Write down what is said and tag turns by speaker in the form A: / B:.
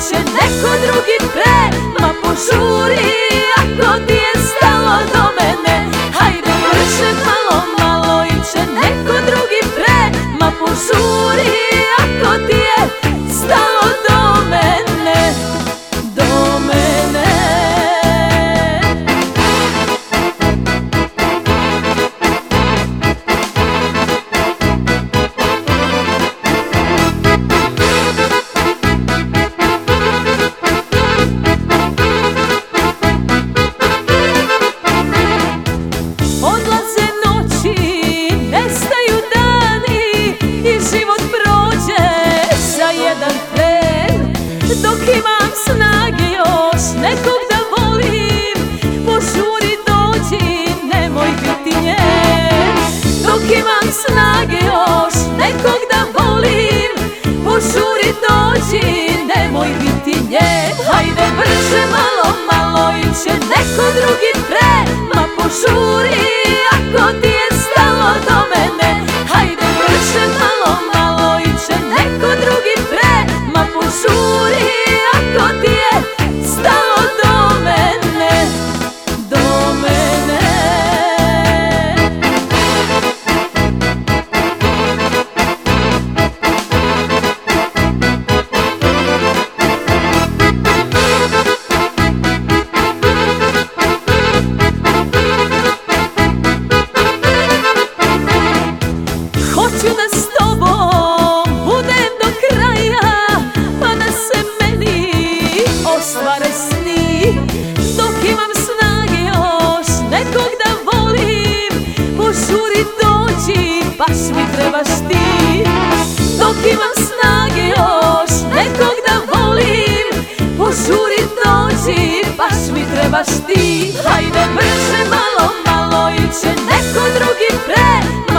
A: će neko drugi pre. Ma požuri ako ti je stalo do mene. Hajde brže malo, malo iće neko drugi pre. Ma požuri ako ti je stalo do mene, do mene. Odlaze noći, nestaju dani i život prođe za jedan tren. Dok imam snage još nekog da volim, požuri dođi, nemoj biti njen. Dok imam snage još nekog da volim, požuri dođi, nemoj biti njen. Hajde brže malo, malo iće neko drugi pre. Ma požuri ako ti je stalo do mene. Hajde brže malo, malo iće neko drugi pre. Ma požuri ako ti je stalo do mene, do mene. Hoću da s tobom budem do kraja, pa da se meni ostvare sni. Dok imam snage još nekog da volim, požuri dođi, baš mi trebaš ti. Dok imam snage još nekog da volim, požuri dođi, baš mi trebaš ti. Hajde brže malo, malo iće neko drugi pre.